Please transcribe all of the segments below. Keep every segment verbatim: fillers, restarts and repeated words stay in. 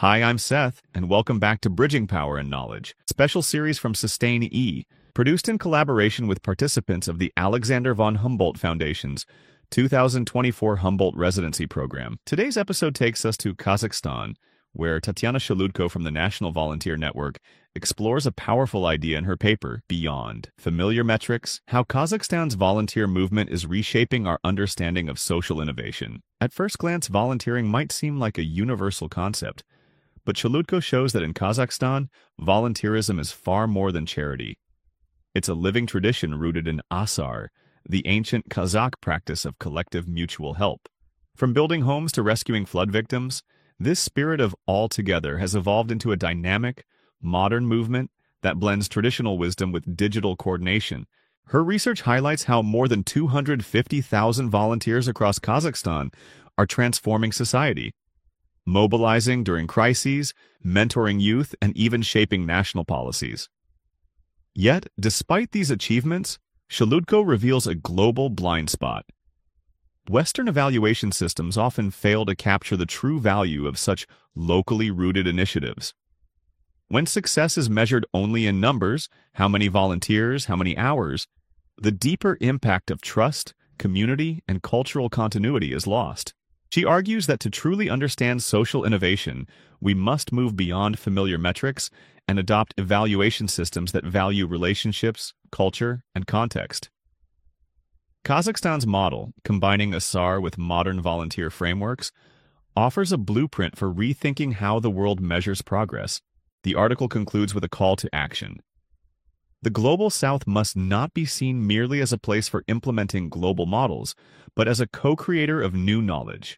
Hi, I'm Seth, and welcome back to Bridging Power and Knowledge, special series from Sustain E, produced in collaboration with participants of the Alexander von Humboldt Foundation's two thousand twenty-four Humboldt Residency Program. Today's episode takes us to Kazakhstan, where Tatiana Shalutko from the National Volunteer Network explores a powerful idea in her paper, Beyond Familiar Metrics: How Kazakhstan's Volunteer Movement is Reshaping Our Understanding of Social Innovation. At first glance, volunteering might seem like a universal concept, but Shalutko shows that in Kazakhstan, volunteerism is far more than charity. It's a living tradition rooted in Asar, the ancient Kazakh practice of collective mutual help. From building homes to rescuing flood victims, this spirit of all together has evolved into a dynamic, modern movement that blends traditional wisdom with digital coordination. Her research highlights how more than two hundred fifty thousand volunteers across Kazakhstan are transforming society, mobilizing during crises, mentoring youth, and even shaping national policies. Yet, despite these achievements, Shalutko reveals a global blind spot. Western evaluation systems often fail to capture the true value of such locally rooted initiatives. When success is measured only in numbers, how many volunteers, how many hours, the deeper impact of trust, community, and cultural continuity is lost. She argues that to truly understand social innovation, we must move beyond familiar metrics and adopt evaluation systems that value relationships, culture, and context. Kazakhstan's model, combining Asar with modern volunteer frameworks, offers a blueprint for rethinking how the world measures progress. The article concludes with a call to action. The Global South must not be seen merely as a place for implementing global models, but as a co-creator of new knowledge.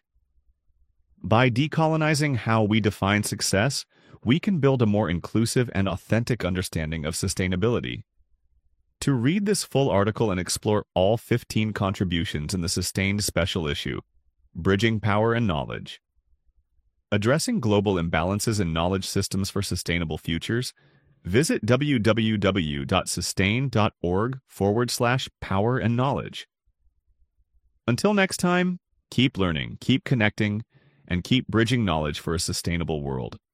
By decolonizing how we define success, we can build a more inclusive and authentic understanding of sustainability. To read this full article and explore all fifteen contributions in the Sustained Special Issue, Bridging Power and Knowledge, Addressing Global Imbalances in Knowledge Systems for Sustainable Futures, visit www.sustain.org forward slash power and knowledge. Until next time, keep learning, keep connecting, and keep bridging knowledge for a sustainable world.